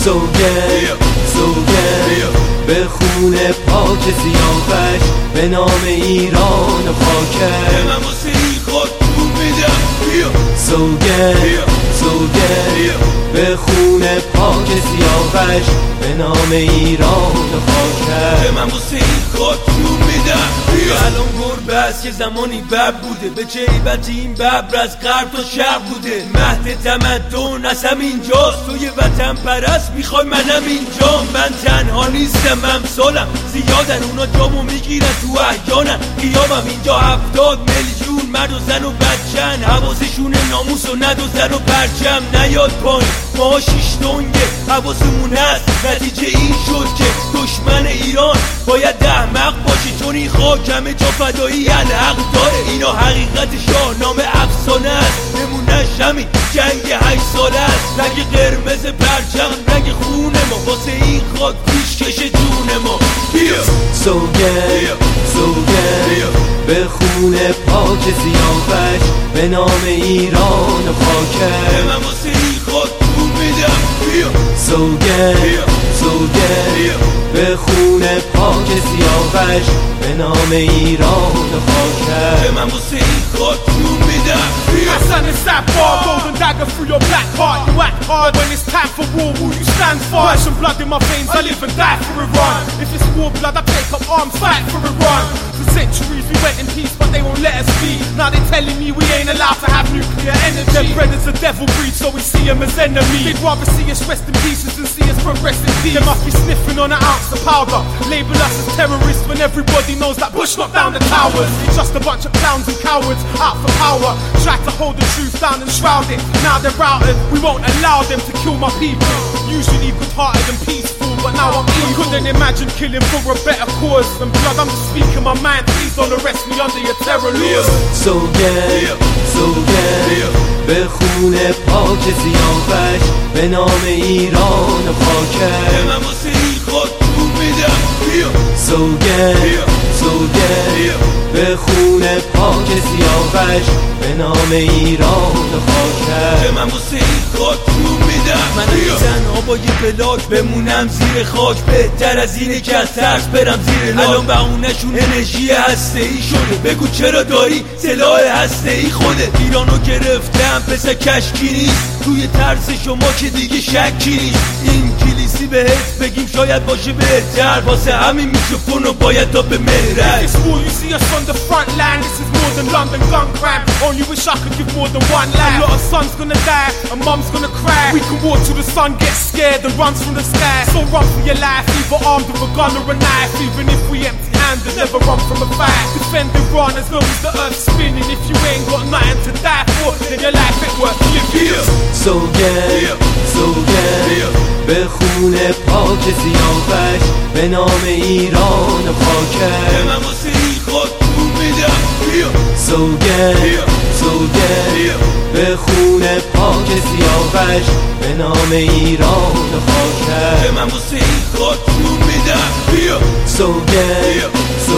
سوگند به خون پاک سیاوش به نام ایران و خاکش من واسه این خاک جون میدم. سوگند به خون پاک سیاوش به نام ایران و خاکش من واسه این خاک جون میدم. الان گربه است که زمانی بب بوده، به جیبت این ببر از غرب تا شرق بوده. مهد تمدن از همینجاست، توی وطن پرست میخوای منم اینجا. من تنها نیستم، امثالم زیادن، اونا جامو میگیرن تو احیانن. قیامم اینجا 70 میلیون مرد و زن و بچن، حواسشون ناموس و ندوزن و پرچم نیاد پایین. ما 6 دنگه حواسمون هست، نتیجه این شد که دشمن ایران باید احمق باشه، چون این خاک همه جا فدایی الحق داره. اینا حقیقت شاهنامه افسانه است، نمونش همین جنگ 8 ساله است. رنگ قرمز پرچم رنگ خون ما، واسه این خاک پیشکش جون ما. سوگند به خون پاک سیاوش به نام ایران و خاکش من واسه این خاک جون میدم. سوگند به خون پاک سیاوش به نام ایران و خاکش من واسه این خاک جون میدم. My son is that bar, golden dagger through your black heart. You act hard when it's time for war, who you stand for? Russian blood in my veins, I live and die for Iran. If it's war blood, I take up arms, fight for Iran. For centuries we went in peace, but they won't let us be. Now they telling me we ain't allowed to have nuclear energy. Their bread is a devil breed, so we see them as enemies. They'd rather see us rest in pieces than see us progress in peace. They must be sniffing on an ounce of powder, label us as terrorists when everybody knows that Bush knocked down the towers. It's just a bunch of clowns and cowards out for power, try to hold the truth down and shroud it. Now they're routed, we won't allow them to kill my people. Usually good-hearted and peaceful, but now I'm evil. Couldn't imagine killing for a better cause than blood. I'm just speaking my mind, please don't arrest me under your terror laws. سوگند به خون پاک سیاوش به نام ایران و خاکش من واسه این خاک جون میدم. سوگند به خون پاک سیاوش به نام ایران و خاکش من واسه این خاک جون میدم. من تنها با یه بلاک بمونم زیر خاک، بهتر از اینه که از ترس برم زیر لاک. الان بهونه‌شون انرژی هسته‌ای شده، بگو چرا داری سلاح هسته‌ای خودت. ایرانو گرفتم پس کشکی نیست، توی ترس شما که دیگه شکی نیست. این کلیسی بهت بگیم شاید باشه بهتر، واسه همین میکروفون رو باید تا به مهرک. This war, you see us on the front line. This is more than London gun crime. Only wish I could give more than one line. A lot of sons gonna die, and mom's gonna cry. We can walk till the sun gets scared and runs from the sky. So run for your life, either armed with a gun or a knife. Even if we empty-handed, never run from a fight. Defend Iran as long as the earth's spinning. If you ain't got nothing to die for, then your life ain't worth living. سوگند به خون پاک سیاوش به نام ایران و خاکش من واسه این خاک جون میدم. سوگند به خون پاک سیاوش به نام ایران و خاکش من واسه این خاک جون میدم. سوگند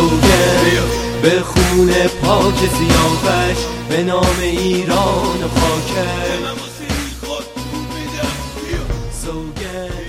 به خون پاک سیاوش به نام ایران و خاکش من واسه این خاک جون میدم. سوگند